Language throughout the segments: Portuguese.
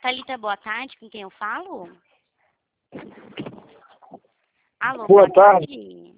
Thalita, boa tarde, com quem eu falo? Alô, Boa tarde.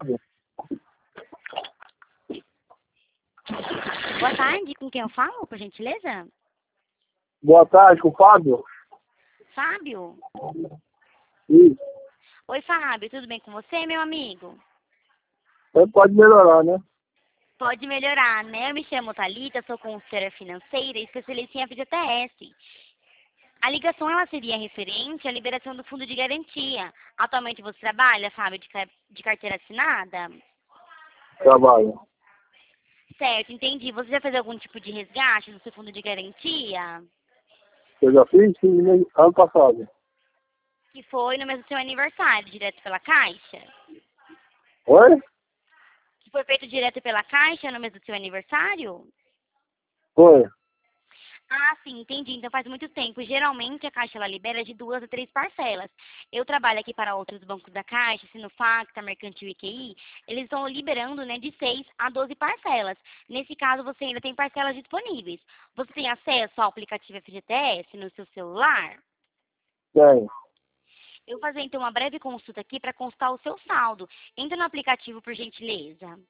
Boa tarde, com quem eu falo, por gentileza? Boa tarde, com o Fábio? Fábio? Isso. Oi, Fábio, tudo bem com você, meu amigo? Pode melhorar, né? Pode melhorar, né? Eu me chamo Thalita, sou consultora financeira e especialista em FGTS. A ligação ela seria referente à liberação do fundo de garantia. Atualmente você trabalha, Fábio, de carteira assinada? Trabalho. Certo, entendi. Você já fez algum tipo de resgate do seu fundo de garantia? Eu já fiz ano passado. Que foi no mês do seu aniversário, direto pela Caixa? Oi? Que foi feito direto pela Caixa no mês do seu aniversário? Foi. Ah, sim, entendi. Então faz muito tempo. Geralmente a Caixa ela libera de 2 a 3 parcelas. Eu trabalho aqui para outros bancos da Caixa, Sinofacta, Mercantil e QI. Eles estão liberando, né, de 6 a 12 parcelas. Nesse caso, você ainda tem parcelas disponíveis. Você tem acesso ao aplicativo FGTS no seu celular? Tem. Eu vou fazer então uma breve consulta aqui para constar o seu saldo. Entra no aplicativo, por gentileza.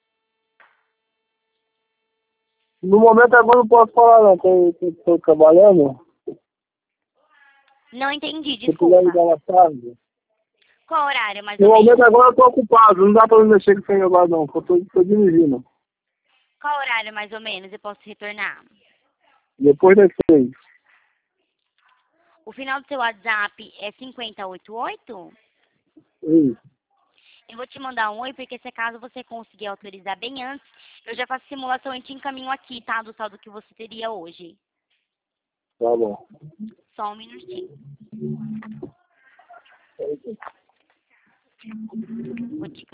No momento agora não posso falar não, estou trabalhando. Não entendi, Se puder desculpa. ligar na tarde. Qual horário, mais No ou menos? momento agora eu estou ocupado, não dá para me mexer com esse negócio não, porque eu estou dirigindo. Qual horário, mais ou menos, eu posso retornar? Depois das 6. O final do seu WhatsApp é 5088? Isso. Eu vou te mandar um oi, porque se caso você conseguir autorizar bem antes, eu já faço simulação e te encaminho aqui, tá? Do saldo que você teria hoje. Tá bom. Só um minutinho. Vou te